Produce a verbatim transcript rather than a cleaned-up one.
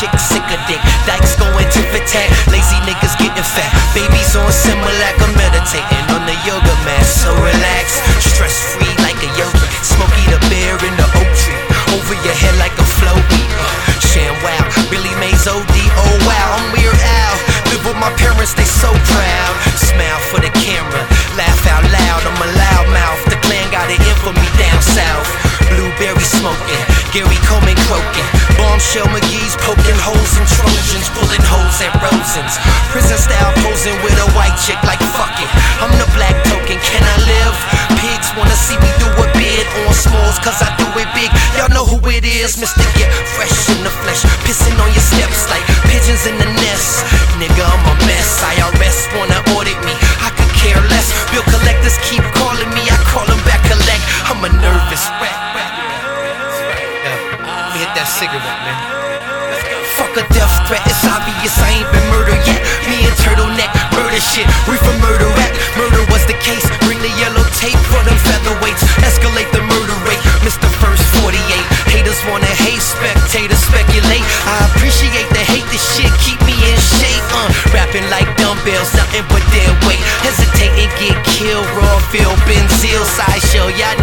chicks sick of dick. Dykes going tit for tat, lazy niggas getting fat. Babies on Similac, I'm meditating on the yoga mat. So relax, stress free like a yogi. Smokey the bear in the oak tree, over your head like a floaty. uh, Sham wow, Billy Mays O D, oh wow, I'm Weird Al. Live with my parents, they so proud. Smile for the camera, laugh out loud, I'm a loud mouth. The clan got it in for me down south. Blueberry smoking, Gary Coleman croaking. Bombshell McGee's poking holes in Trojans, pulling holes at Rosens. Prison style posing with a white chick like fuck it, I'm the black token, can I live? Pigs wanna see me do a bid on smalls cause I do it big. Y'all know who it is, Mister Get Fresh in the flesh, pissing on your steps like pigeons in the nest. Nigga, I'm a mess, I R S wanna audit me, I could care less. Bill collectors keep calling me, I call them back collect. I'm a nervous wreck. Hit that cigarette, man. Fuck a death threat, it's obvious I ain't been murdered yet. Me and Turtleneck, murder shit, we from murder rap. Murder was the case, bring the yellow tape for them featherweights. Escalate the murder rate, Mister First forty-eight. Haters wanna hate, spectators speculate. I appreciate the hate, this shit keep me in shape. Uh, rapping like dumbbells, nothing but dead weight. Hesitate and get killed, raw feel, Benzil, sideshow, y'all